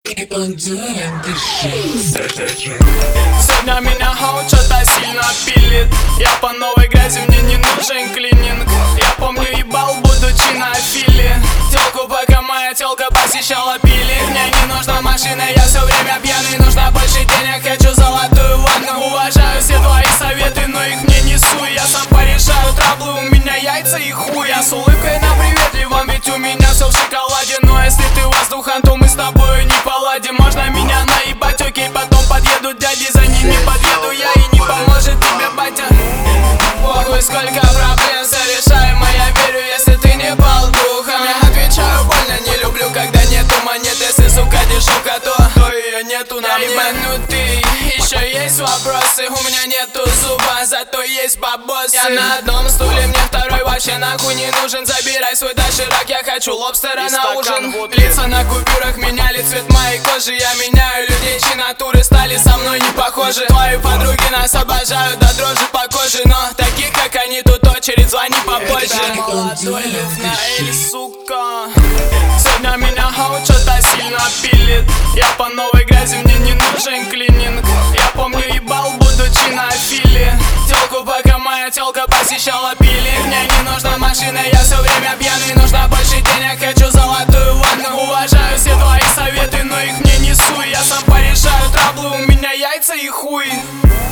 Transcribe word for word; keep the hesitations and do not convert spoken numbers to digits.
keep on doing this shit. Сегодня меня хаут что-то сильно пилит. Я по новой грязи, мне не нужен клининг. Я помню, ебал, будучи на филе. Телку, пока моя телка посещала пили. Мне не нужна машина, я все время пьяный. Нужно больше денег, хочу золотую ванну. Уважаю все твои советы, но их мне несу. Я сам порешаю траблы, у меня яйца и хуй. Я с улыбкой на приветливом, ведь у меня все в шоколаде. Но если ты воздухан, то мы с тобой не поладим. Можно меня наебать, окей, потом подъедут дяди. За ними подъеду я и не поможет тебе батя. Похуй, сколько проблем, все решаемо. Я верю, если ты не пал духом. Я отвечаю больно, не люблю, когда нету монет. Если, сука, дешевка, то, то ее нету на мне. Ебанутый, еще есть вопросы. У меня нету зуба, зато есть бабосы. Я на одном стуле, мне второй вообще нахуй не нужен. Забирай свой доширак, я хочу лобстера на ужин. Лица на купюрах меняли цвет моей кожи. Я меняю людей, чьи натуры стали со мной не похожи. Твои подруги нас обожают до дрожи по коже, но таких, как они, тут очередь, звони попозже. Молодой люф на эль, сука. Сегодня меня хаут что-то сильно пилит. Я по новой грязи, мне не нужен клининг. Я помню, ебал, будучи на филе. Телку, пока моя телка посещала пили. Мне не нужна машина, я все время пьяный. Нужно больше денег, хочу золотую ванну. Уважаю все твои советы, но их мне несу. Я сам порешаю траблы, у меня яйца и хуй.